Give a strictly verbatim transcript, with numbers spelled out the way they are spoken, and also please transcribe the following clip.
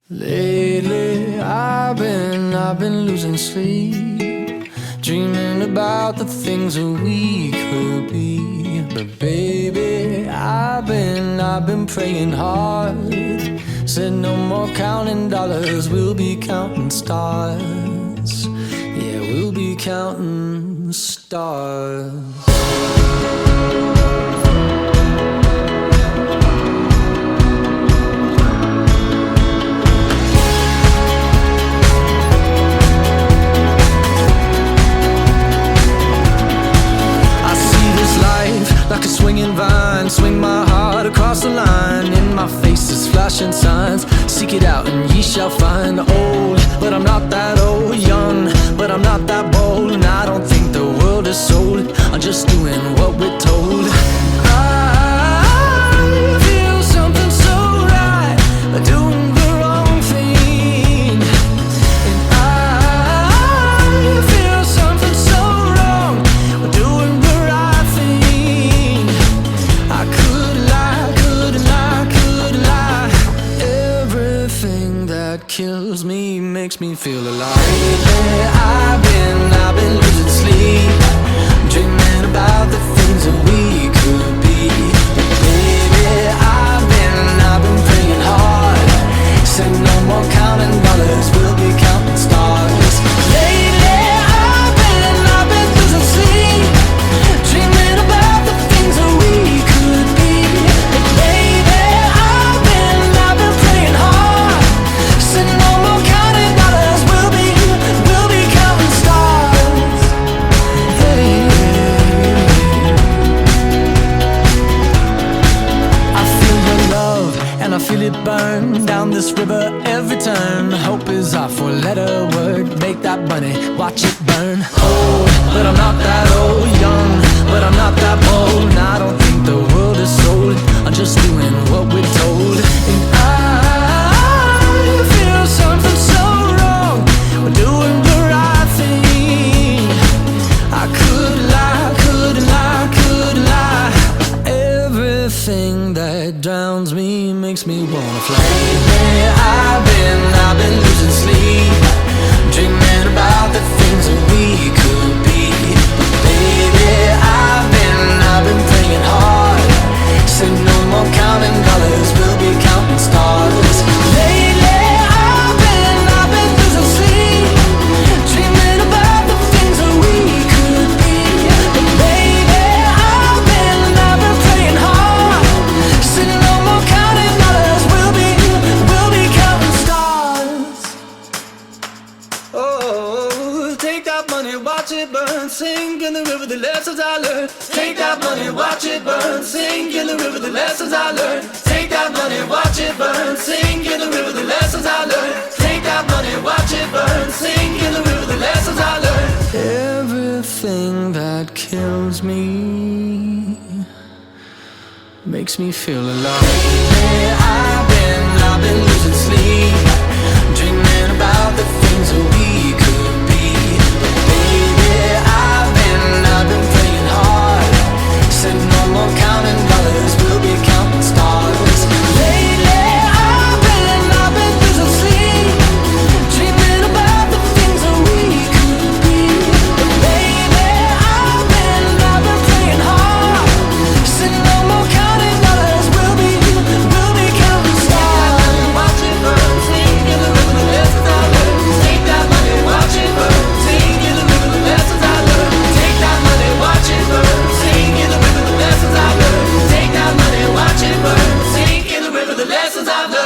Lately, I've been, I've been losing sleep, dreaming about the things that we could be. But baby, I've been, I've been praying hard. Said no more counting dollars, we'll be counting stars. Yeah, we'll be counting stars. Like a swinging vine, swing my heart across the line. In my face is flashing signs, seek it out and ye shall find. Old, but I'm not that old. Young, but I'm not that bold. And I don't think the world is sold, I'm just doing what we're told. I feel something so right, doing the wrong thing. And I feel something so wrong, doing the right thing. I could lie, could lie, could lie. Everything that kills me makes me feel alive. Lately, I've been, I've been losing sleep, dreaming about the things that we could be. Baby, I've been, I've been praying hard. Said no more counting dollars, we'll be counting stars. Lately, I've been, I've been losing sleep, dreaming about the things that we could be. Baby, I've been, I've been praying hard. Said no more counting dollars, we'll be, we'll be counting stars. Hey, I feel your love and I feel it burn down this river every turn. Hope is our four-letter word. Make that money, watch it burn. Old, but I'm not that old. Young, but I'm not that bold. And I don't think the world is sold, I'm just doing what we're told. And I feel something so wrong, we're doing the right thing. I could lie, could lie, could lie. Everything that drowns me makes me wanna fly. Lately, I've been, I've been losing sleep, dreaming about the things that we could be. But baby, I've been, I've been praying hard. Said no more counting dollars, we'll be counting stars. Lately, I've been, I've been losing sleep, dreaming about the things that we could be. But baby, I've been, I've been praying hard. Said no more counting dollars, we'll be, we'll be counting stars. Oh, take that money, watch it burn, sink in the river, the lessons I learned. Take that money, watch it burn, sink in the river, the lessons I learned. Take that money, watch it burn, sink in the river, the lessons I learned. Take that money, watch it burn, sink in the river, the lessons I learned. Everything that kills me makes me feel alive. Lately, I've been, I've been losing sleep, dreaming about the things that we could be. But baby, I've been, I've been praying hard. Said no more counting dollars, we'll be counting stars. Lately, I've been, I've been losing sleep, dreaming about the things that we could be. But baby, I've been, I've been praying hard. Said no more counting dollars, we'll be, we'll be counting stars. Watch it burn, sing in the river, the lessons I learned. Take that money, watch it burn, sing in the river, the lessons I learned. Take that money, watch it burn, sing in the river, the lessons I learned. Take that money, watch it burn, sing in the river, the lessons I've learned.